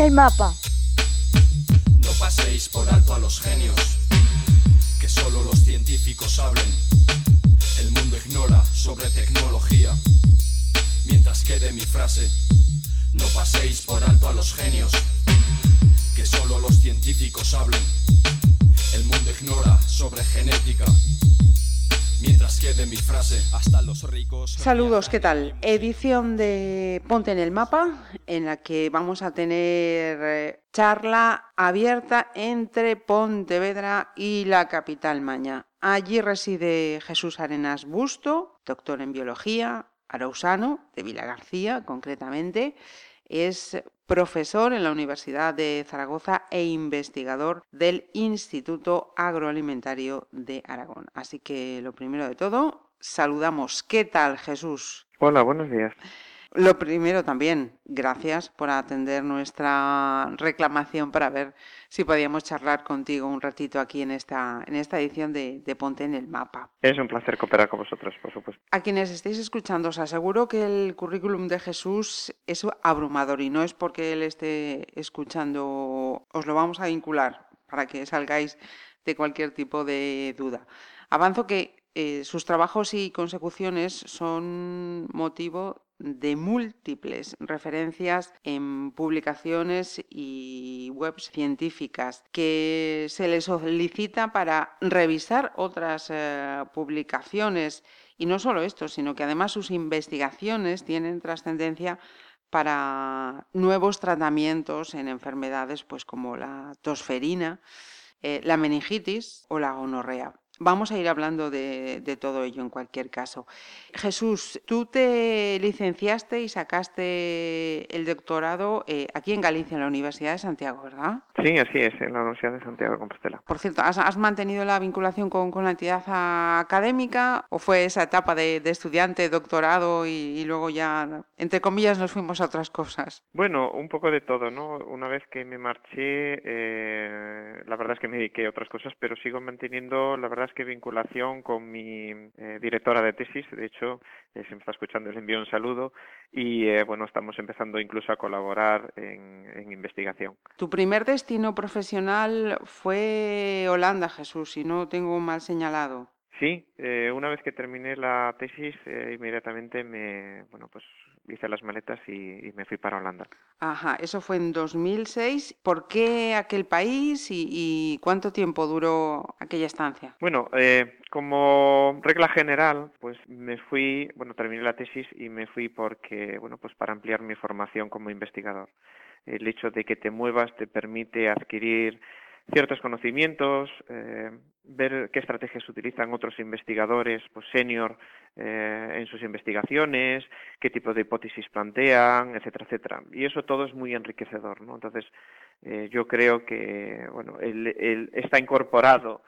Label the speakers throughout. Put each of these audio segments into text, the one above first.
Speaker 1: el mapa.
Speaker 2: No paséis por alto a los genios, que solo los científicos hablen. El mundo ignora sobre tecnología, mientras quede mi frase. No paséis por alto a los genios, que solo los científicos hablen. El mundo ignora sobre genética, mientras quede mi frase. Hasta los ricos.
Speaker 3: Saludos, ¿qué tal? Edición de Ponte en el Mapa, en la que vamos a tener charla abierta entre Pontevedra y la capital maña. Allí reside Jesús Arenas Busto, doctor en biología, arausano, de Vilagarcía concretamente. Es profesor en la Universidad de Zaragoza e investigador del Instituto Agroalimentario de Aragón. Así que lo primero de todo, saludamos. ¿Qué tal, Jesús?
Speaker 4: Hola, buenos días.
Speaker 3: Lo primero también, gracias por atender nuestra reclamación para ver si podíamos charlar contigo un ratito aquí en esta edición de Ponte en el Mapa.
Speaker 4: Es un placer cooperar con vosotros, por supuesto.
Speaker 3: A quienes estéis escuchando, os aseguro que el currículum de Jesús es abrumador y no es porque él esté escuchando, os lo vamos a vincular para que salgáis de cualquier tipo de duda. Avanzo que sus trabajos y consecuciones son motivo de múltiples referencias en publicaciones y webs científicas que se les solicita para revisar otras publicaciones. Y no solo esto, sino que además sus investigaciones tienen trascendencia para nuevos tratamientos en enfermedades pues como la tosferina, la meningitis o la gonorrea. Vamos a ir hablando de todo ello en cualquier caso. Jesús, tú te licenciaste y sacaste el doctorado aquí en Galicia, en la Universidad de Santiago, ¿verdad?
Speaker 4: Sí, así es, en la Universidad de Santiago de Compostela.
Speaker 3: Por cierto, ¿has mantenido la vinculación con la entidad académica o fue esa etapa de estudiante, doctorado y luego ya, entre comillas, nos fuimos a otras cosas?
Speaker 4: Bueno, un poco de todo, ¿no? Una vez que me marché, la verdad es que me dediqué a otras cosas, pero sigo manteniendo, la verdad es que vinculación con mi directora de tesis. De hecho, si me está escuchando, le envío un saludo y bueno, estamos empezando incluso a colaborar en investigación.
Speaker 3: Tu primer destino profesional fue Holanda, Jesús, si no tengo mal señalado.
Speaker 4: Sí, una vez que terminé la tesis, inmediatamente pues hice las maletas y me fui para Holanda.
Speaker 3: Ajá, eso fue en 2006. ¿Por qué aquel país y cuánto tiempo duró aquella estancia?
Speaker 4: Bueno, como regla general, pues me fui, terminé la tesis y me fui porque, pues para ampliar mi formación como investigador. El hecho de que te muevas te permite adquirir ciertos conocimientos, ver qué estrategias utilizan otros investigadores, pues senior, en sus investigaciones, qué tipo de hipótesis plantean, etcétera, etcétera. Y eso todo es muy enriquecedor, ¿no? Entonces, yo creo que, está incorporado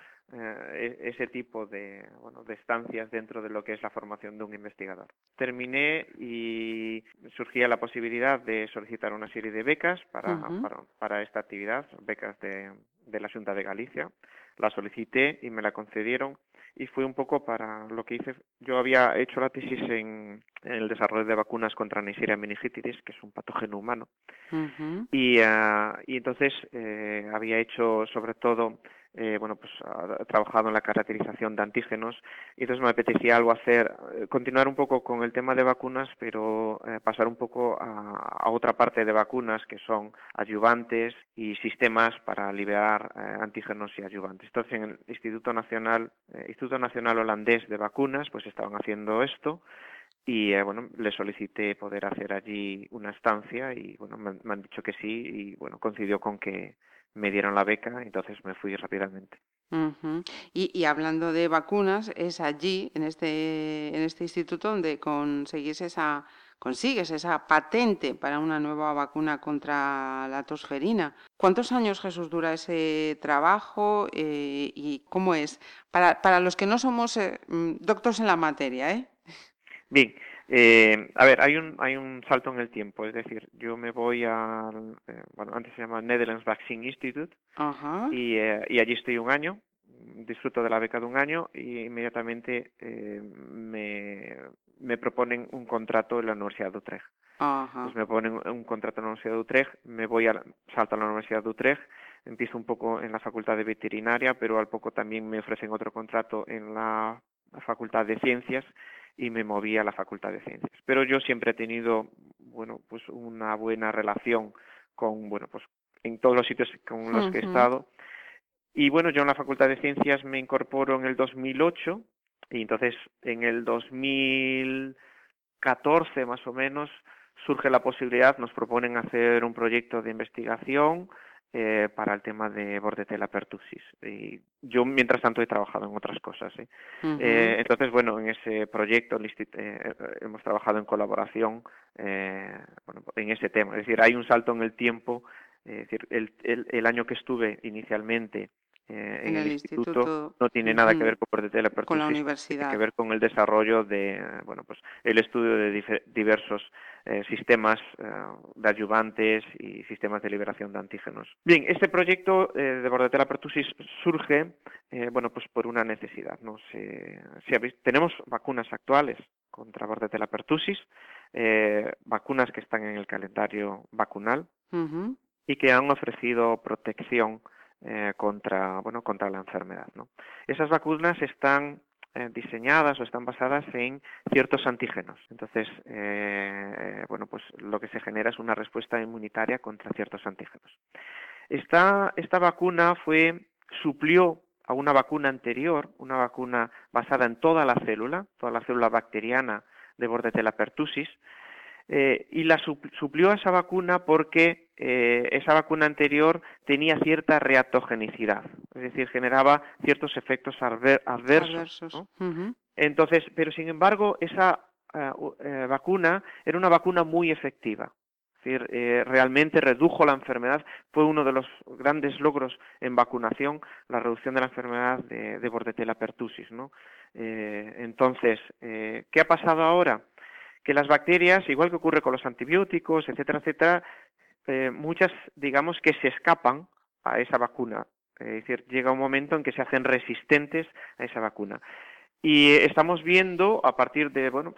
Speaker 4: ese tipo de estancias dentro de lo que es la formación de un investigador. Terminé y surgía la posibilidad de solicitar una serie de becas para esta actividad, becas de la Xunta de Galicia. La solicité y me la concedieron y fue un poco para lo que hice. Yo había hecho la tesis en el desarrollo de vacunas contra Neisseria meningitidis, que es un patógeno humano, y entonces había hecho sobre todo trabajado en la caracterización de antígenos y entonces me apetecía continuar un poco con el tema de vacunas, pero pasar un poco a otra parte de vacunas que son adyuvantes y sistemas para liberar antígenos y adyuvantes. Entonces en el Instituto Nacional Holandés de Vacunas pues estaban haciendo esto y le solicité poder hacer allí una estancia y me han dicho que sí y coincidió con que me dieron la beca, entonces me fui rápidamente.
Speaker 3: Uh-huh. Y hablando de vacunas, es allí, en este instituto, donde consigues esa patente para una nueva vacuna contra la tosferina. ¿Cuántos años, Jesús, dura ese trabajo y cómo es? Para los que no somos doctos en la materia,
Speaker 4: Bien. Hay un salto en el tiempo, es decir, yo me voy antes se llama Netherlands Vaccine Institute, y allí estoy un año, disfruto de la beca de un año y inmediatamente me proponen un contrato en la Universidad de Utrecht.
Speaker 3: Ajá.
Speaker 4: Pues me ponen un contrato en la Universidad de Utrecht, salto a la Universidad de Utrecht, empiezo un poco en la Facultad de Veterinaria, pero al poco también me ofrecen otro contrato en la Facultad de Ciencias y me moví a la Facultad de Ciencias. Pero yo siempre he tenido, bueno, pues una buena relación con, bueno, pues en todos los sitios con los que he estado. Y bueno, yo en la Facultad de Ciencias me incorporo en el 2008 y entonces en el 2014 más o menos surge la posibilidad, nos proponen hacer un proyecto de investigación para el tema de Bordetella pertussis. Y yo, mientras tanto, he trabajado en otras cosas. Entonces, bueno, en ese proyecto hemos trabajado en colaboración bueno, en ese tema. Es decir, hay un salto en el tiempo. Es decir, el año que estuve inicialmente en el instituto no tiene nada que ver con Bordetella pertussis,
Speaker 3: con la universidad.
Speaker 4: tiene que ver con el desarrollo de, bueno, pues el estudio de diversos sistemas de adyuvantes y sistemas de liberación de antígenos. Bien, este proyecto de Bordetella pertussis surge, bueno, pues por una necesidad, ¿no? Tenemos vacunas actuales contra Bordetella pertussis, vacunas que están en el calendario vacunal y que han ofrecido protección contra la enfermedad, ¿no? Esas vacunas están diseñadas o están basadas en ciertos antígenos. Entonces, bueno, pues lo que se genera es una respuesta inmunitaria contra ciertos antígenos. Esta vacuna suplió a una vacuna anterior, una vacuna basada en toda la célula bacteriana de Bordetella pertussis, y la suplió a esa vacuna porque esa vacuna anterior tenía cierta reactogenicidad, es decir, generaba ciertos efectos adversos, ¿no? Entonces, pero sin embargo, esa vacuna era una vacuna muy efectiva. Es decir, realmente redujo la enfermedad, fue uno de los grandes logros en vacunación, la reducción de la enfermedad de Bordetella pertussis, ¿no? Entonces, ¿qué ha pasado ahora? Que las bacterias, igual que ocurre con los antibióticos, etcétera, etcétera, muchas, digamos, que se escapan a esa vacuna. Es decir, llega un momento en que se hacen resistentes a esa vacuna. Y estamos viendo a partir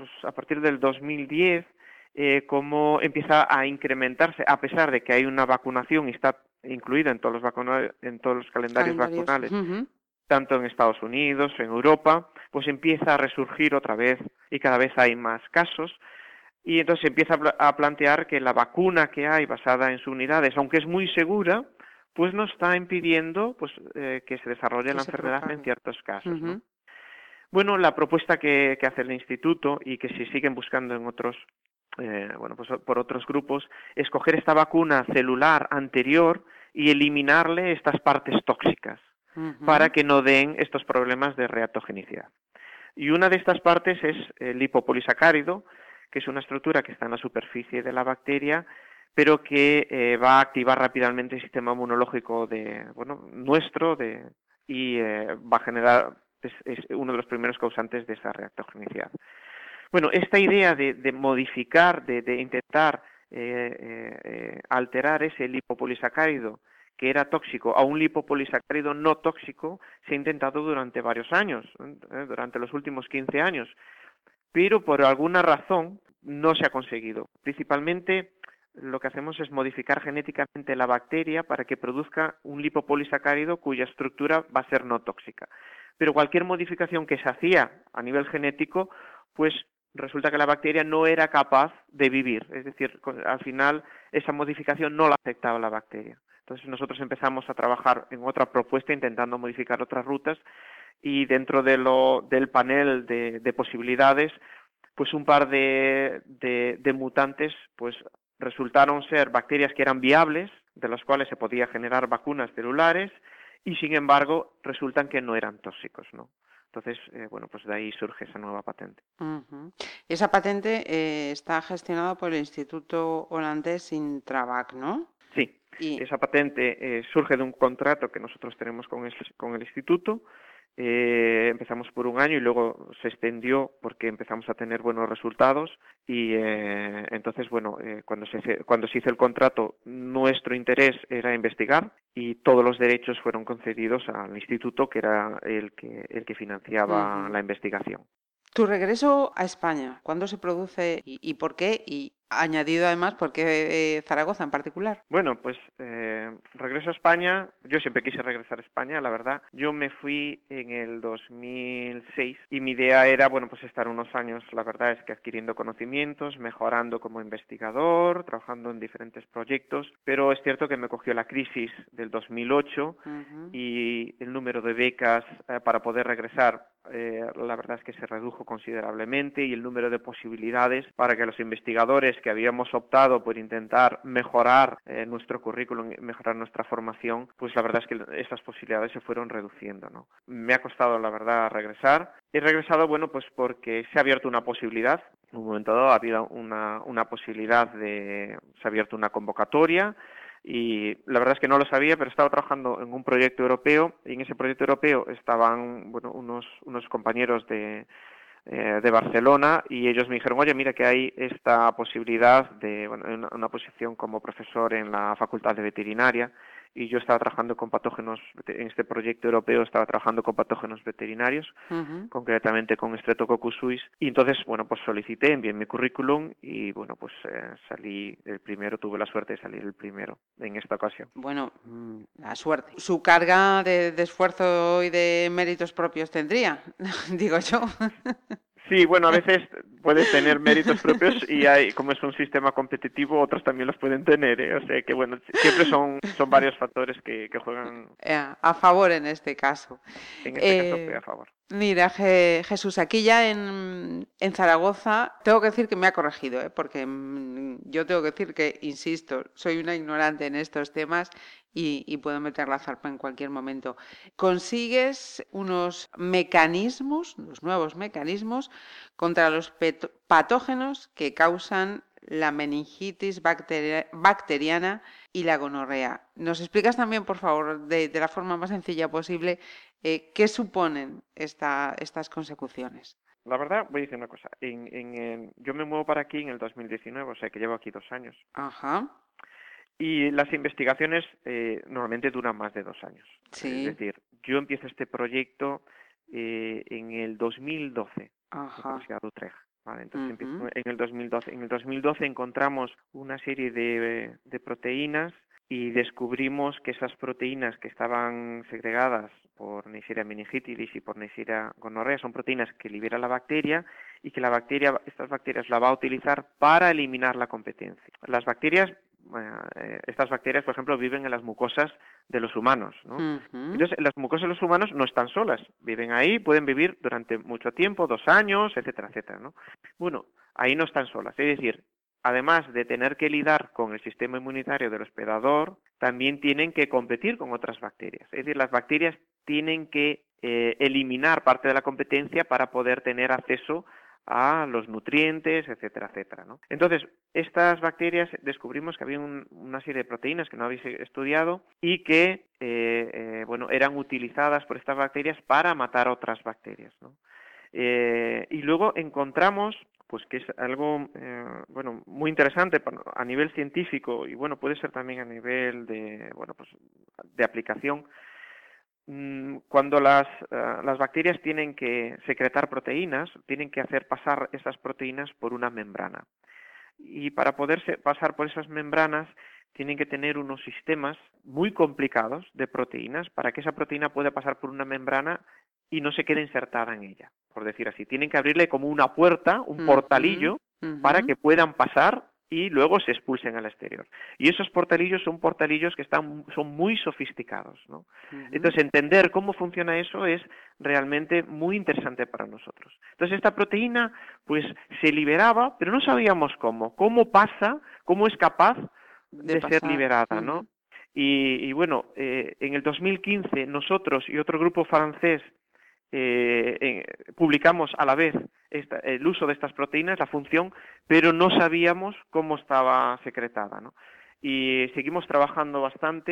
Speaker 4: del 2010 cómo empieza a incrementarse, a pesar de que hay una vacunación y está incluida en todos los calendarios vacunales, tanto en Estados Unidos, en Europa, pues empieza a resurgir otra vez y cada vez hay más casos. Y entonces se empieza a plantear que la vacuna que hay basada en subunidades, aunque es muy segura, pues no está impidiendo pues que se desarrolle la enfermedad en ciertos casos, ¿no? Bueno, la propuesta que hace el instituto y que se siguen buscando en otros, pues por otros grupos, es coger esta vacuna celular anterior y eliminarle estas partes tóxicas para que no den estos problemas de reactogenicidad. Y una de estas partes es el lipopolisacárido, que es una estructura que está en la superficie de la bacteria, pero que va a activar rápidamente el sistema inmunológico nuestro y va a generar, es uno de los primeros causantes de esa reactogenicidad. Bueno, esta idea de modificar, de intentar alterar ese lipopolisacárido que era tóxico a un lipopolisacárido no tóxico, se ha intentado durante varios años, durante los últimos 15 años, pero por alguna razón no se ha conseguido. Principalmente lo que hacemos es modificar genéticamente la bacteria para que produzca un lipopolisacárido cuya estructura va a ser no tóxica. Pero cualquier modificación que se hacía a nivel genético, pues resulta que la bacteria no era capaz de vivir. Es decir, al final esa modificación no la aceptaba la bacteria. Entonces nosotros empezamos a trabajar en otra propuesta intentando modificar otras rutas y dentro del panel de posibilidades, pues un par de mutantes pues resultaron ser bacterias que eran viables, de las cuales se podía generar vacunas celulares y sin embargo resultan que no eran tóxicos, ¿no? Entonces, pues de ahí surge esa nueva patente.
Speaker 3: Esa patente está gestionada por el Instituto Holandés Intravac, ¿no?
Speaker 4: Sí, esa patente surge de un contrato que nosotros tenemos con el instituto, Empezamos por un año y luego se extendió porque empezamos a tener buenos resultados y entonces, bueno, cuando se hizo el contrato, nuestro interés era investigar y todos los derechos fueron concedidos al instituto, que era el que financiaba la investigación.
Speaker 3: Tu regreso a España, ¿cuándo se produce y por qué? Y añadido además, ¿por qué Zaragoza en particular?
Speaker 4: Bueno, pues regreso a España. Yo siempre quise regresar a España, la verdad. Yo me fui en el 2006 y mi idea era, bueno, pues estar unos años, la verdad es que adquiriendo conocimientos, mejorando como investigador, trabajando en diferentes proyectos, pero es cierto que me cogió la crisis del 2008 y el número de becas para poder regresar, la verdad es que se redujo considerablemente y el número de posibilidades para que los investigadores que habíamos optado por intentar mejorar nuestro currículum, mejorar nuestra formación, pues la verdad es que esas posibilidades se fueron reduciendo, ¿no? Me ha costado, la verdad, regresar. He regresado, bueno, pues porque se ha abierto una posibilidad. En un momento dado ha habido una posibilidad se ha abierto una convocatoria. Y la verdad es que no lo sabía, pero estaba trabajando en un proyecto europeo y en ese proyecto europeo estaban, bueno, unos compañeros de Barcelona y ellos me dijeron, oye, mira que hay esta posibilidad de, bueno, una posición como profesor en la Facultad de Veterinaria y yo estaba trabajando con patógenos, en este proyecto europeo estaba trabajando con patógenos veterinarios, concretamente con Streptococcus suis, y entonces, bueno, pues solicité, envié mi currículum y, bueno, pues salí el primero, tuve la suerte de salir el primero en esta ocasión.
Speaker 3: Bueno, la suerte. Su carga de esfuerzo y de méritos propios tendría, digo yo.
Speaker 4: Sí, bueno, a veces puedes tener méritos propios y hay, como es un sistema competitivo, otros también los pueden tener, ¿eh? O sea que, bueno, siempre son varios factores que juegan
Speaker 3: a favor en este caso.
Speaker 4: En este caso fue a favor.
Speaker 3: Mira, Jesús, aquí ya en Zaragoza, tengo que decir que me ha corregido, porque yo tengo que decir que, insisto, soy una ignorante en estos temas y puedo meter la zarpa en cualquier momento. Consigues unos mecanismos, unos nuevos mecanismos contra los patógenos que causan la meningitis bacteriana y la gonorrea. ¿Nos explicas también, por favor, de la forma más sencilla posible, qué suponen estas consecuciones?
Speaker 4: La verdad, voy a decir una cosa. Yo me muevo para aquí en el 2019, o sea que llevo aquí 2 años.
Speaker 3: Ajá.
Speaker 4: Y las investigaciones normalmente duran más de 2 años.
Speaker 3: Sí.
Speaker 4: Es decir, yo empiezo este proyecto en el 2012, en la Universidad de Utrecht. Vale, entonces empiezo en el 2012. En el 2012 encontramos una serie de proteínas y descubrimos que esas proteínas que estaban segregadas por Neisseria meningitidis y por Neisseria gonorrea son proteínas que libera la bacteria y que estas bacterias la va a utilizar para eliminar la competencia. Estas bacterias, por ejemplo, viven en las mucosas de los humanos, ¿no? Entonces, las mucosas de los humanos no están solas, viven ahí, pueden vivir durante mucho tiempo, 2 años, etcétera, etcétera, ¿no? Bueno, ahí no están solas, es decir, además de tener que lidiar con el sistema inmunitario del hospedador, también tienen que competir con otras bacterias, es decir, las bacterias tienen que eliminar parte de la competencia para poder tener acceso a los nutrientes, etcétera, etcétera, ¿no? Entonces, estas bacterias descubrimos que había una serie de proteínas que no habéis estudiado y que, eran utilizadas por estas bacterias para matar otras bacterias, ¿no? Y luego encontramos, pues que es algo, muy interesante a nivel científico y, bueno, puede ser también a nivel de aplicación. Cuando las bacterias tienen que secretar proteínas, tienen que hacer pasar esas proteínas por una membrana. Y para poder pasar por esas membranas, tienen que tener unos sistemas muy complicados de proteínas para que esa proteína pueda pasar por una membrana y no se quede insertada en ella, por decir así. Tienen que abrirle como una puerta, un portalillo, para que puedan pasar y luego se expulsen al exterior. Y esos portalillos son portalillos que son muy sofisticados, ¿no? Entonces, entender cómo funciona eso es realmente muy interesante para nosotros. Entonces, esta proteína, pues, se liberaba, pero no sabíamos cómo pasa, cómo es capaz de ser liberada, ¿no? Y bueno, en el 2015 nosotros y otro grupo francés publicamos a la vez el uso de estas proteínas, la función, pero no sabíamos cómo estaba secretada, ¿no? Y seguimos trabajando bastante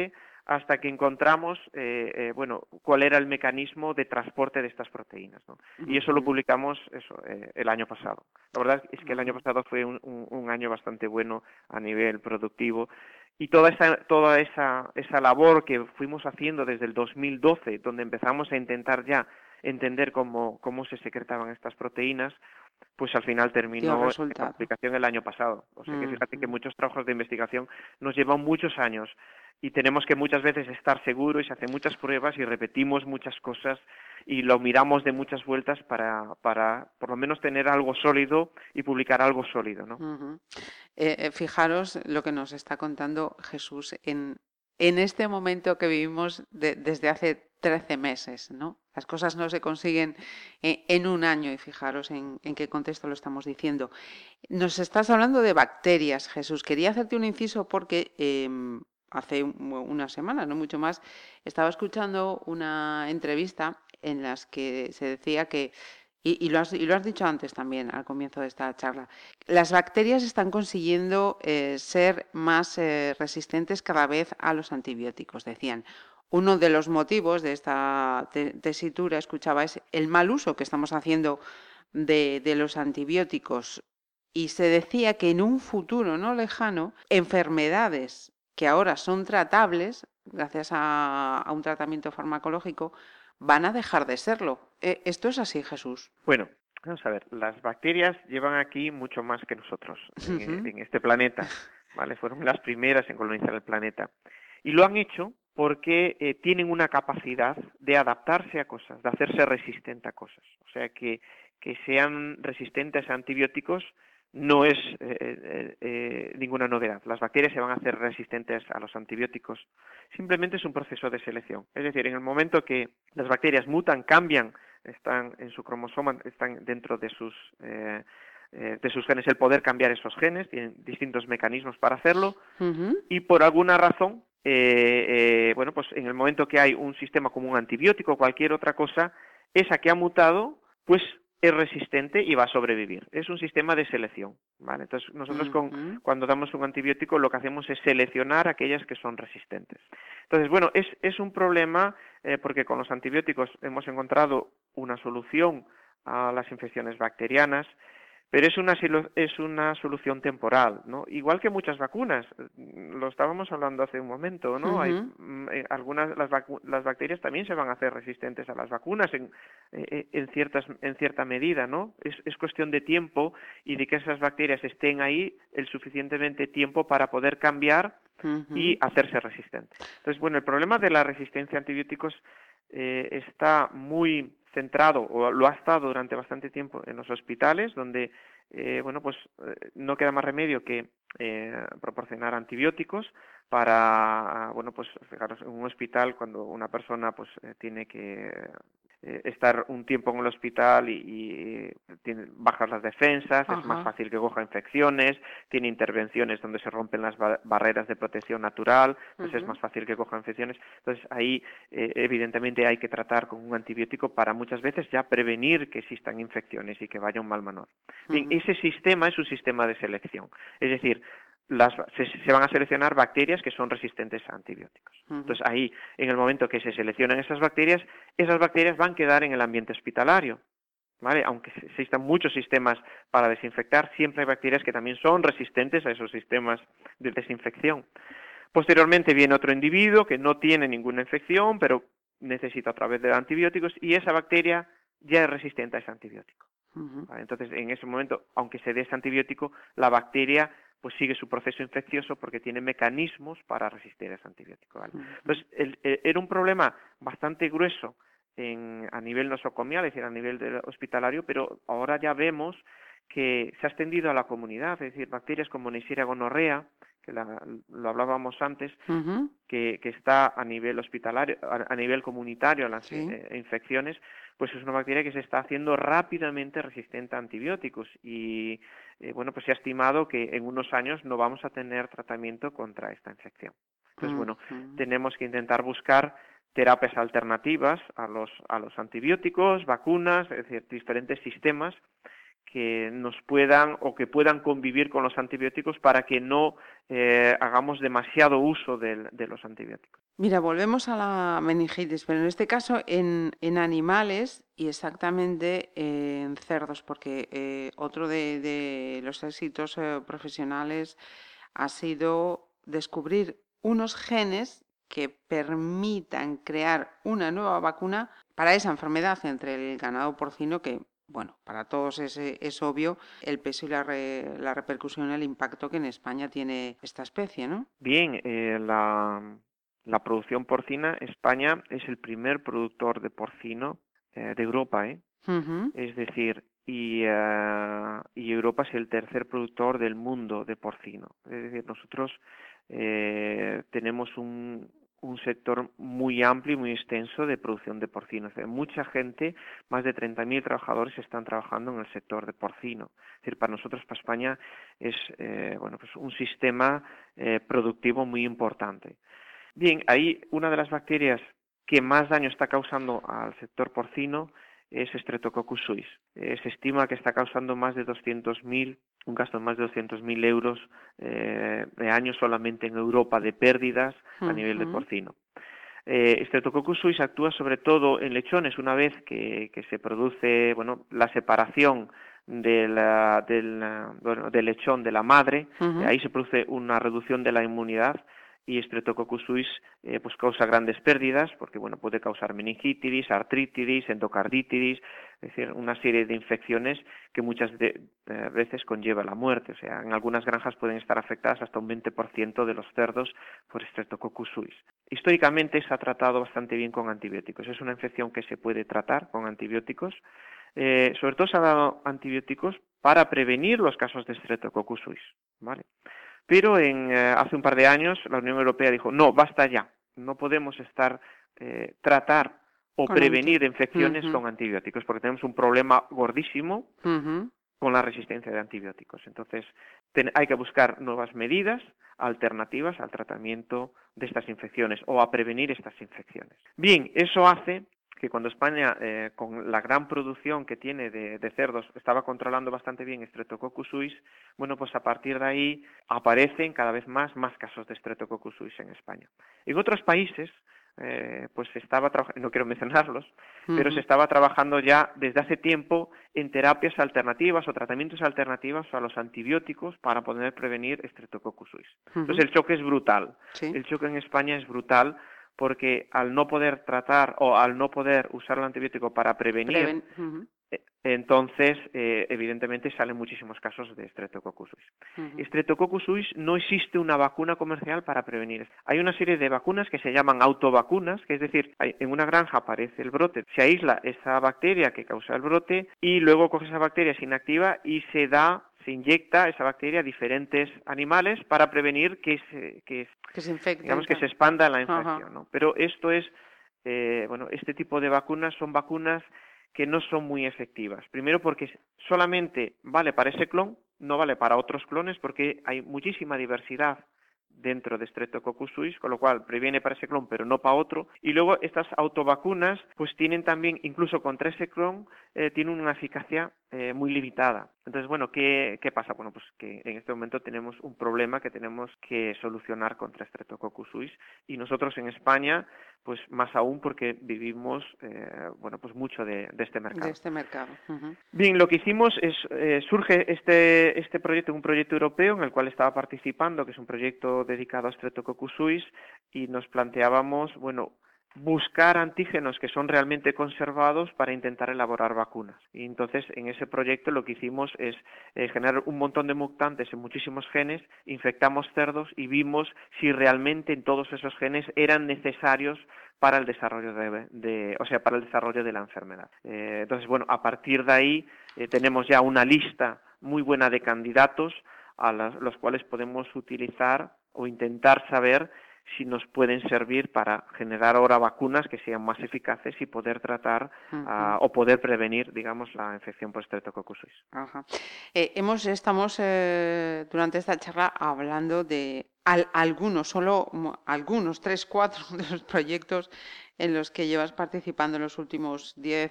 Speaker 4: hasta que encontramos, cuál era el mecanismo de transporte de estas proteínas, ¿no? Y eso lo publicamos el año pasado. La verdad es que el año pasado fue un año bastante bueno a nivel productivo, y toda esa labor que fuimos haciendo desde el 2012, donde empezamos a intentar ya entender cómo se secretaban estas proteínas, pues al final terminó en la publicación el año pasado. O sea que fíjate que muchos trabajos de investigación nos llevan muchos años y tenemos que muchas veces estar seguros y se hacen muchas pruebas y repetimos muchas cosas y lo miramos de muchas vueltas para por lo menos tener algo sólido y publicar algo sólido, ¿no?
Speaker 3: Fijaros lo que nos está contando Jesús en este momento que vivimos desde hace 13 meses, ¿no? Las cosas no se consiguen en un año, y fijaros en qué contexto lo estamos diciendo. Nos estás hablando de bacterias, Jesús. Quería hacerte un inciso porque hace unas semanas, no mucho más, estaba escuchando una entrevista en las que se decía que, y lo has dicho antes también al comienzo de esta charla, las bacterias están consiguiendo ser más resistentes cada vez a los antibióticos, decían. Uno de los motivos de esta tesitura, escuchaba, es el mal uso que estamos haciendo de los antibióticos. Y se decía que en un futuro no lejano, enfermedades que ahora son tratables, gracias a un tratamiento farmacológico, van a dejar de serlo. ¿Esto es así, Jesús?
Speaker 4: Bueno, vamos a ver, las bacterias llevan aquí mucho más que nosotros en este planeta, ¿vale? Fueron las primeras en colonizar el planeta. Y lo han hecho porque tienen una capacidad de adaptarse a cosas, de hacerse resistente a cosas. O sea, que sean resistentes a antibióticos no es ninguna novedad. Las bacterias se van a hacer resistentes a los antibióticos. Simplemente es un proceso de selección. Es decir, en el momento que las bacterias mutan, cambian, están en su cromosoma, están dentro de sus genes, el poder cambiar esos genes, tienen distintos mecanismos para hacerlo, y por alguna razón, pues en el momento que hay un sistema como un antibiótico o cualquier otra cosa, esa que ha mutado, pues es resistente y va a sobrevivir. Es un sistema de selección, ¿vale? Entonces nosotros cuando damos un antibiótico lo que hacemos es seleccionar aquellas que son resistentes. Entonces, bueno, es un problema porque con los antibióticos hemos encontrado una solución a las infecciones bacterianas, pero es una solución temporal, ¿no? Igual que muchas vacunas, lo estábamos hablando hace un momento, ¿no? Hay las bacterias también se van a hacer resistentes a las vacunas en cierta medida, ¿no? Es cuestión de tiempo y de que esas bacterias estén ahí el suficientemente tiempo para poder cambiar y hacerse resistentes. Entonces, bueno, el problema de la resistencia a antibióticos está muy centrado, o lo ha estado durante bastante tiempo, en los hospitales, donde no queda más remedio que proporcionar antibióticos para, fijaros, en un hospital, cuando una persona tiene que estar un tiempo en el hospital y tiene bajas las defensas, es más fácil que coja infecciones, tiene intervenciones donde se rompen las barreras de protección natural, pues es más fácil que coja infecciones. Entonces ahí evidentemente hay que tratar con un antibiótico para muchas veces ya prevenir que existan infecciones y que vaya un mal menor. Bien, ese sistema es un sistema de selección, es decir, se van a seleccionar bacterias que son resistentes a antibióticos. Entonces ahí, en el momento que se seleccionan esas bacterias van a quedar en el ambiente hospitalario, ¿vale? Aunque existan muchos sistemas para desinfectar, siempre hay bacterias que también son resistentes a esos sistemas de desinfección. Posteriormente viene otro individuo que no tiene ninguna infección, pero necesita a través de antibióticos, y esa bacteria ya es resistente a ese antibiótico. ¿Vale? Entonces, en ese momento, aunque se dé ese antibiótico, la bacteria pues sigue su proceso infeccioso porque tiene mecanismos para resistir a ese antibiótico, ¿vale? Entonces, era un problema bastante grueso a nivel nosocomial, es decir, a nivel hospitalario, pero ahora ya vemos que se ha extendido a la comunidad, es decir, bacterias como Neisseria gonorrea, que lo hablábamos antes, que está a nivel hospitalario, a nivel comunitario, las infecciones, pues es una bacteria que se está haciendo rápidamente resistente a antibióticos y pues se ha estimado que en unos años no vamos a tener tratamiento contra esta infección. Entonces, tenemos que intentar buscar terapias alternativas a los antibióticos, vacunas, es decir, diferentes sistemas que nos puedan o que puedan convivir con los antibióticos para que no hagamos demasiado uso de los antibióticos.
Speaker 3: Mira, volvemos a la meningitis, pero en este caso en animales y exactamente en cerdos, porque otro de los éxitos profesionales ha sido descubrir unos genes que permitan crear una nueva vacuna para esa enfermedad entre el ganado porcino que, bueno, para todos es obvio el peso y la repercusión, el impacto que en España tiene esta especie, ¿no?
Speaker 4: Bien, la producción porcina, España es el primer productor de porcino de Europa,
Speaker 3: Uh-huh.
Speaker 4: Es decir, y Europa es el tercer productor del mundo de porcino. Es decir, nosotros tenemos un sector muy amplio y muy extenso de producción de porcino. O sea, mucha gente, más de 30.000 trabajadores están trabajando en el sector de porcino. Es decir, para nosotros, para España, es pues un sistema productivo muy importante. Bien, ahí una de las bacterias que más daño está causando al sector porcino es Streptococcus suis. Se estima que está causando un gasto de más de 200.000 euros de año solamente en Europa de pérdidas a nivel de porcino. Streptococcus suis actúa sobre todo en lechones una vez que se produce la separación del lechón de la madre. Ahí se produce una reducción de la inmunidad. Y Streptococcus suis pues causa grandes pérdidas porque puede causar meningitis, artritis, endocarditis, es decir, una serie de infecciones que muchas veces conlleva la muerte. O sea, en algunas granjas pueden estar afectadas hasta un 20% de los cerdos por Streptococcus suis. Históricamente se ha tratado bastante bien con antibióticos. Es una infección que se puede tratar con antibióticos. Sobre todo se han dado antibióticos para prevenir los casos de Streptococcus suis, ¿vale? Pero hace un par de años la Unión Europea dijo, no, basta ya, no podemos tratar o prevenir infecciones con antibióticos, porque tenemos un problema gordísimo con la resistencia de antibióticos. Entonces, hay que buscar nuevas medidas alternativas al tratamiento de estas infecciones o a prevenir estas infecciones. Bien, eso hace que cuando España, con la gran producción que tiene de cerdos, estaba controlando bastante bien Streptococcus suis, pues a partir de ahí aparecen cada vez más casos de Streptococcus suis en España. En otros países, pues se estaba trabajando, no quiero mencionarlos, pero se estaba trabajando ya desde hace tiempo en terapias alternativas o tratamientos alternativos a los antibióticos para poder prevenir Streptococcus suis. Entonces el choque es brutal. Sí. El choque en España es brutal, porque al no poder tratar o al no poder usar el antibiótico para prevenir, entonces evidentemente salen muchísimos casos de Streptococcus suis. Streptococcus suis no existe una vacuna comercial para prevenir. Hay una serie de vacunas que se llaman autovacunas, que es decir, en una granja aparece el brote, se aísla esa bacteria que causa el brote y luego coge esa bacteria, se inactiva y se inyecta esa bacteria a diferentes animales para prevenir que se infecte, digamos, que se expanda la infección, ¿no? Pero esto es, este tipo de vacunas son vacunas que no son muy efectivas. Primero porque solamente vale para ese clon, no vale para otros clones porque hay muchísima diversidad dentro de Streptococcus suis, con lo cual previene para ese clon pero no para otro. Y luego estas autovacunas pues tienen también, incluso contra ese clon, tienen una eficacia muy limitada. Entonces, ¿qué pasa? Pues que en este momento tenemos un problema que tenemos que solucionar contra Streptococcus suis y nosotros en España, pues más aún porque vivimos, pues mucho de este mercado.
Speaker 3: De este mercado.
Speaker 4: Bien, lo que hicimos es, surge este proyecto, un proyecto europeo en el cual estaba participando, que es un proyecto dedicado a Streptococcus suis, y nos planteábamos, buscar antígenos que son realmente conservados para intentar elaborar vacunas. Y entonces en ese proyecto lo que hicimos es generar un montón de mutantes en muchísimos genes, infectamos cerdos y vimos si realmente en todos esos genes eran necesarios para el desarrollo para el desarrollo de la enfermedad. Entonces, a partir de ahí tenemos ya una lista muy buena de candidatos a los cuales podemos utilizar o intentar saber si nos pueden servir para generar ahora vacunas que sean más eficaces y poder tratar o poder prevenir, digamos, la infección por Streptococcus suis.
Speaker 3: Estamos durante esta charla hablando de algunos, 3, 4 de los proyectos en los que llevas participando en los últimos 10,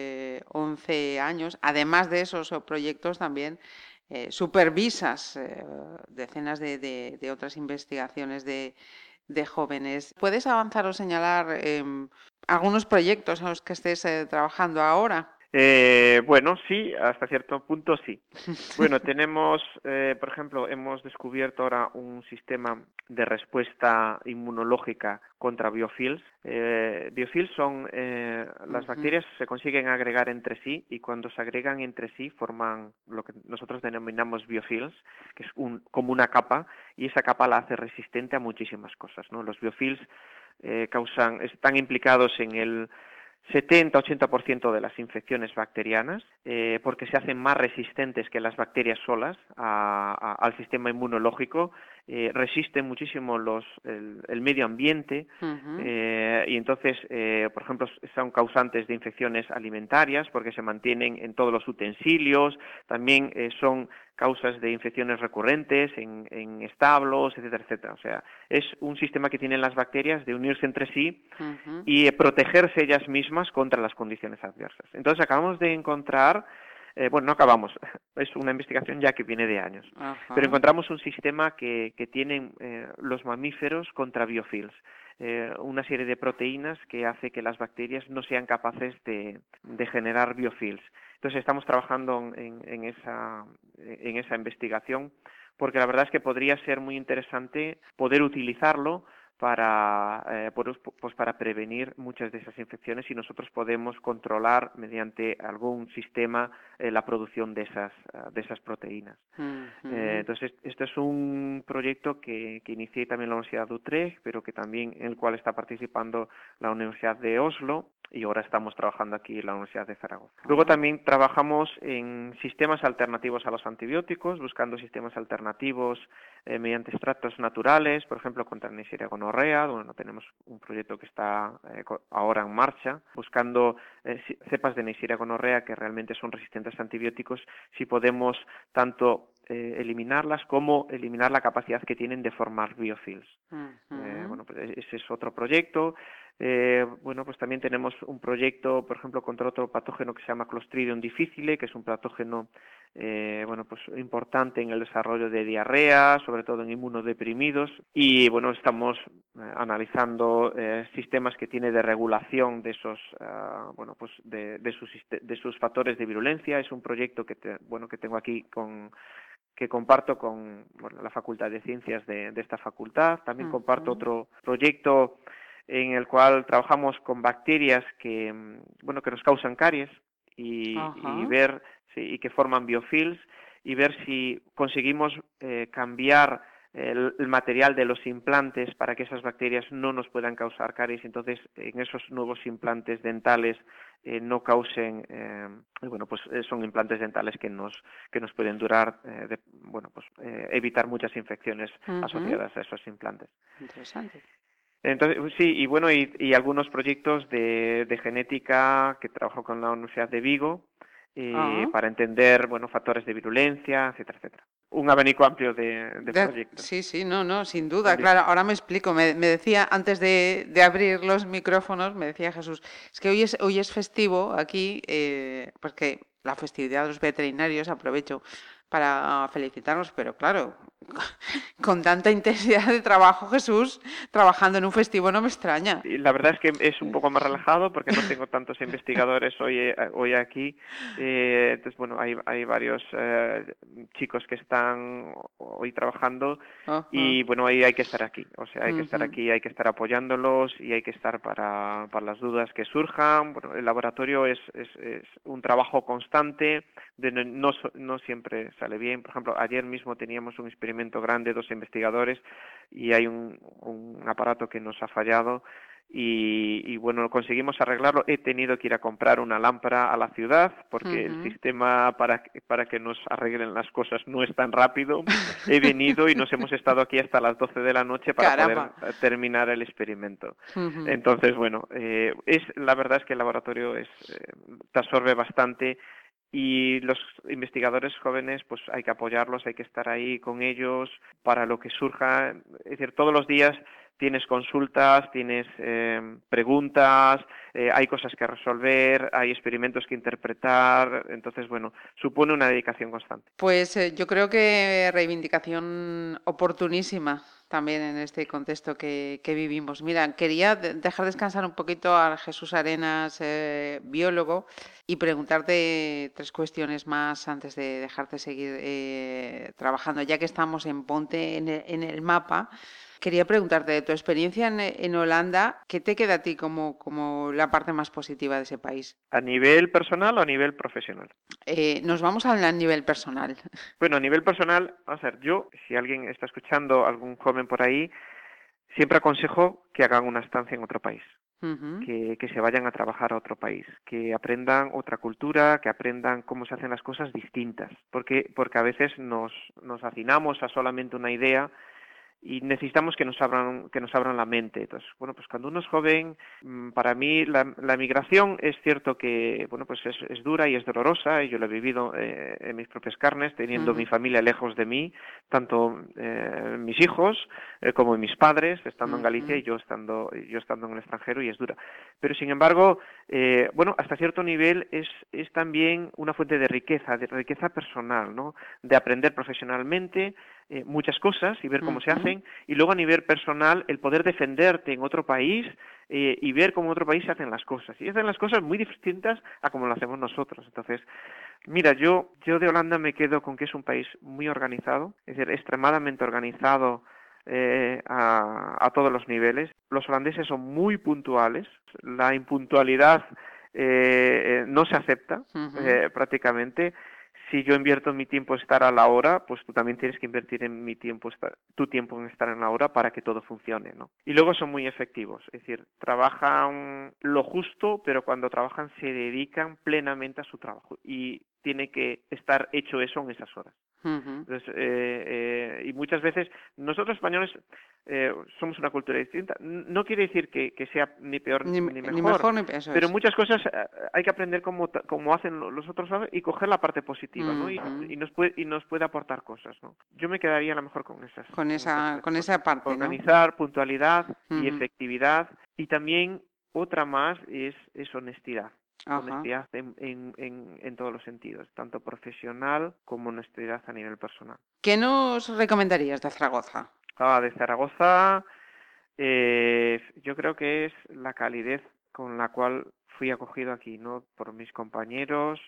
Speaker 3: 11 años. Además de esos proyectos también supervisas decenas de otras investigaciones de jóvenes. ¿Puedes avanzar o señalar algunos proyectos en los que estés trabajando ahora?
Speaker 4: Bueno, sí, hasta cierto punto sí. Bueno, tenemos, por ejemplo, hemos descubierto ahora un sistema de respuesta inmunológica contra biofilms. Biofilms son las bacterias se consiguen agregar entre sí y cuando se agregan entre sí forman lo que nosotros denominamos biofilms, que es como una capa y esa capa la hace resistente a muchísimas cosas, ¿no? Los biofilms están implicados en el 70-80% de las infecciones bacterianas, porque se hacen más resistentes que las bacterias solas al sistema inmunológico, resisten muchísimo el medio ambiente y entonces, por ejemplo, son causantes de infecciones alimentarias porque se mantienen en todos los utensilios, también son causas de infecciones recurrentes en establos, etcétera, etcétera. O sea, es un sistema que tienen las bacterias de unirse entre sí y protegerse ellas mismas contra las condiciones adversas. Entonces acabamos de encontrar, no acabamos, es una investigación ya que viene de años, pero encontramos un sistema que tienen los mamíferos contra biofilms. Una serie de proteínas que hace que las bacterias no sean capaces de generar biofilms. Entonces estamos trabajando en esa investigación porque la verdad es que podría ser muy interesante poder utilizarlo para prevenir muchas de esas infecciones y nosotros podemos controlar mediante algún sistema la producción de esas proteínas. Entonces, este es un proyecto que inicié también en la Universidad de Utrecht, pero que también en el cual está participando la Universidad de Oslo y ahora estamos trabajando aquí en la Universidad de Zaragoza. Luego también trabajamos en sistemas alternativos a los antibióticos, buscando sistemas alternativos mediante extractos naturales, por ejemplo, contra Neisseria gonorrea, donde tenemos un proyecto que está ahora en marcha, buscando cepas de Neisseria gonorrea que realmente son resistentes a antibióticos, si podemos tanto eliminarlas como eliminar la capacidad que tienen de formar biofilms. Pues ese es otro proyecto. Pues también tenemos un proyecto, por ejemplo, contra otro patógeno que se llama Clostridium difficile, que es un patógeno importante en el desarrollo de diarrea, sobre todo en inmunodeprimidos, y estamos analizando sistemas que tiene de regulación de esos de sus factores de virulencia. Es un proyecto que tengo aquí que comparto con la Facultad de Ciencias de esta facultad. También comparto otro proyecto en el cual trabajamos con bacterias que nos causan caries y ver y que forman biofilms y ver si conseguimos cambiar el material de los implantes para que esas bacterias no nos puedan causar caries, entonces en esos nuevos implantes dentales no causen, son implantes dentales que nos pueden durar, evitar muchas infecciones asociadas a esos implantes.
Speaker 3: Interesante.
Speaker 4: Entonces, sí, y algunos proyectos de genética que trabajo con la Universidad de Vigo para entender, factores de virulencia, etcétera, etcétera. Un abanico amplio de proyectos.
Speaker 3: Sí, sin duda, claro. Ahora me explico. Me decía, antes de abrir los micrófonos, me decía Jesús, es que hoy es festivo aquí, porque la festividad de los veterinarios, aprovecho para felicitarlos, pero claro, con tanta intensidad de trabajo, Jesús, trabajando en un festivo no me extraña.
Speaker 4: Y la verdad es que es un poco más relajado porque no tengo tantos investigadores hoy aquí. Entonces, hay varios chicos que están hoy trabajando y, ahí hay que estar aquí. O sea, hay que estar aquí, hay que estar apoyándolos y hay que estar para las dudas que surjan. El laboratorio es un trabajo constante, no siempre sale bien. Por ejemplo, ayer mismo teníamos un experimento grande, 2 investigadores, y hay un aparato que nos ha fallado y conseguimos arreglarlo. He tenido que ir a comprar una lámpara a la ciudad porque el sistema para que nos arreglen las cosas no es tan rápido. He venido y nos hemos estado aquí hasta las 12 de la noche para poder terminar el experimento. Entonces, la verdad es que el laboratorio te absorbe bastante. Y los investigadores jóvenes, pues hay que apoyarlos, hay que estar ahí con ellos para lo que surja. Es decir, todos los días tienes consultas, tienes preguntas, hay cosas que resolver, hay experimentos que interpretar, entonces, bueno, supone una dedicación constante.
Speaker 3: Pues yo creo que reivindicación oportunísima también en este contexto que vivimos. Mira, quería dejar descansar un poquito a Jesús Arenas, biólogo, y preguntarte 3 cuestiones más antes de dejarte seguir trabajando. Ya que estamos en Ponte, en el mapa, quería preguntarte de tu experiencia en Holanda, ¿qué te queda a ti como la parte más positiva de ese país?
Speaker 4: ¿A nivel personal o a nivel profesional?
Speaker 3: Nos vamos al nivel personal.
Speaker 4: Bueno, a nivel personal, vamos a ver, yo, si alguien está escuchando, algún joven por ahí, siempre aconsejo que hagan una estancia en otro país.
Speaker 3: Uh-huh.
Speaker 4: Que se vayan a trabajar a otro país, que aprendan otra cultura, que aprendan cómo se hacen las cosas distintas, porque a veces nos hacinamos a solamente una idea y necesitamos que nos abran la mente. Entonces, bueno, pues cuando uno es joven, para mí la migración es cierto que, bueno, pues es dura y es dolorosa, y yo lo he vivido en mis propias carnes, teniendo mi familia lejos de mí, tanto mis hijos como mis padres, estando en Galicia y yo estando en el extranjero, y es dura. Pero sin embargo, bueno, hasta cierto nivel es también una fuente de riqueza personal, ¿no? De aprender profesionalmente muchas cosas y ver cómo se hacen, y luego a nivel personal el poder defenderte en otro país y ver cómo en otro país se hacen las cosas, y hacen las cosas muy distintas a como lo hacemos nosotros. Entonces, mira, yo de Holanda me quedo con que es un país muy organizado, es decir, extremadamente organizado a todos los niveles. Los holandeses son muy puntuales, la impuntualidad no se acepta prácticamente. Si yo invierto mi tiempo en estar a la hora, pues tú también tienes que invertir en tu tiempo en estar en la hora para que todo funcione, ¿no? Y luego son muy efectivos, es decir, trabajan lo justo, pero cuando trabajan se dedican plenamente a su trabajo y tiene que estar hecho eso en esas horas. Entonces, y muchas veces nosotros españoles somos una cultura distinta. No quiere decir que sea ni peor ni mejor, pero muchas cosas hay que aprender cómo hacen los otros y coger la parte positiva, ¿no? Y nos puede aportar cosas, ¿no? Yo me quedaría a lo mejor con esa parte, organizar, ¿no? Puntualidad y efectividad, y también otra más es honestidad. Honestidad en todos los sentidos, tanto profesional como honestidad a nivel personal.
Speaker 3: ¿Qué nos recomendarías de Zaragoza?
Speaker 4: De Zaragoza, yo creo que es la calidez con la cual fui acogido aquí, ¿no? Por mis compañeros.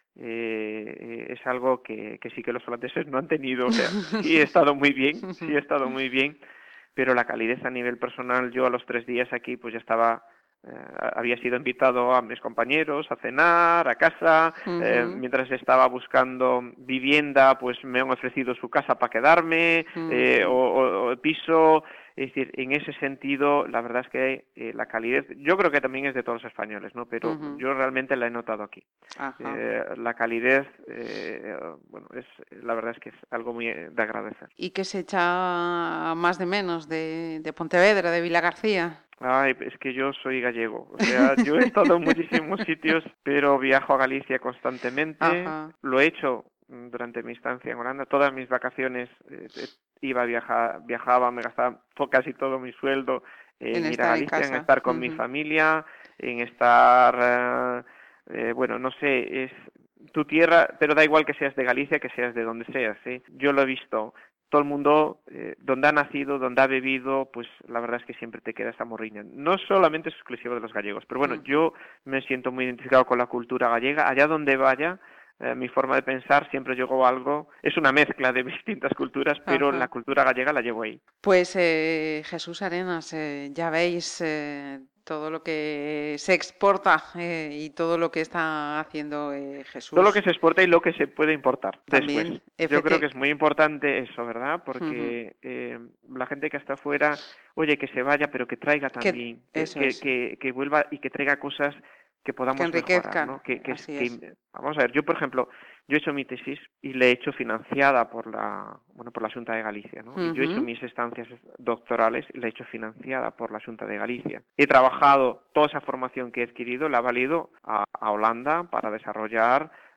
Speaker 4: Es algo que sí que los holandeses no han tenido. O sea, sí he estado muy bien, pero la calidez a nivel personal, yo a los 3 días aquí pues ya estaba... había sido invitado a mis compañeros a cenar, a casa, mientras estaba buscando vivienda, pues me han ofrecido su casa para quedarme, o el piso. Es decir, en ese sentido, la verdad es que la calidez, yo creo que también es de todos los españoles, ¿no? Pero yo realmente la he notado aquí. La calidez, bueno, la verdad es que es algo muy de agradecer.
Speaker 3: ¿Y qué se echa más de menos de Pontevedra, de Vilagarcía?
Speaker 4: Ay, es que yo soy gallego, o sea, yo he estado en muchísimos sitios, pero viajo a Galicia constantemente. Lo he hecho durante mi estancia en Holanda, todas mis vacaciones viajaba, me gastaba casi todo mi sueldo en ir a Galicia, en estar con mi familia, en estar, bueno, no sé, es tu tierra, pero da igual que seas de Galicia, que seas de donde seas, ¿sí? Yo lo he visto. Todo el mundo, donde ha nacido, donde ha vivido, pues la verdad es que siempre te queda esa morriña. No solamente es exclusivo de los gallegos, pero bueno, yo me siento muy identificado con la cultura gallega. Allá donde vaya, mi forma de pensar siempre llevo algo, es una mezcla de distintas culturas, pero la cultura gallega la llevo ahí.
Speaker 3: Pues Jesús Arenas, ya veis todo lo que se exporta y todo lo que está haciendo Jesús.
Speaker 4: Todo lo que se exporta y lo que se puede importar también, después. Yo creo que es muy importante eso, ¿verdad? Porque la gente que está afuera, oye, que se vaya, pero que traiga también, que vuelva y que traiga cosas que podamos mejorar, ¿no? Vamos a ver, yo por ejemplo, yo he hecho mi tesis y la he hecho financiada por la Xunta de Galicia, ¿no? Y yo he hecho mis estancias doctorales y la he hecho financiada por la Xunta de Galicia. He trabajado toda esa formación que he adquirido, la he valido a Holanda para desarrollar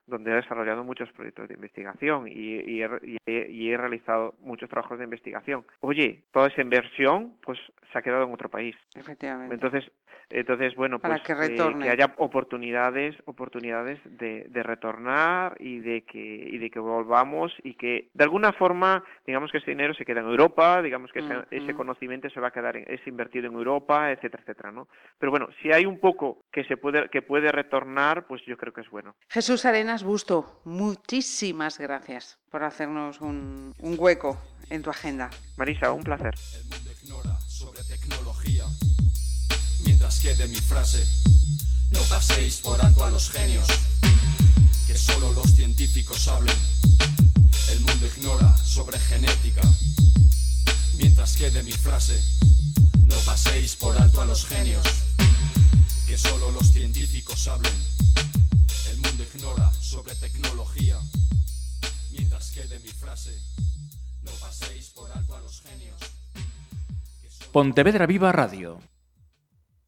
Speaker 4: donde he desarrollado muchos proyectos de investigación y he realizado muchos trabajos de investigación. Oye, toda esa inversión pues se ha quedado en otro país.
Speaker 3: Efectivamente.
Speaker 4: Entonces bueno,
Speaker 3: para
Speaker 4: pues
Speaker 3: que
Speaker 4: haya oportunidades de retornar y de que volvamos y que de alguna forma, digamos que ese dinero se queda en Europa, digamos que ese conocimiento se va a quedar, es invertido en Europa, etcétera, etcétera, ¿no? Pero bueno, si hay un poco que puede retornar, pues yo creo que es bueno.
Speaker 3: Jesús Arenas Busto, muchísimas gracias por hacernos un hueco en tu agenda.
Speaker 4: Marisa, un placer.
Speaker 2: El mundo ignora sobre tecnología. Mientras quede mi frase, no paséis por alto a los genios, que solo los científicos hablen. El mundo ignora sobre genética. Mientras quede mi frase, no paséis por alto a los genios, que solo los científicos hablen. El mundo ignora sobre tecnología. Mientras quede mi frase, no paséis por alto a los genios.
Speaker 1: Pontevedra Viva Radio.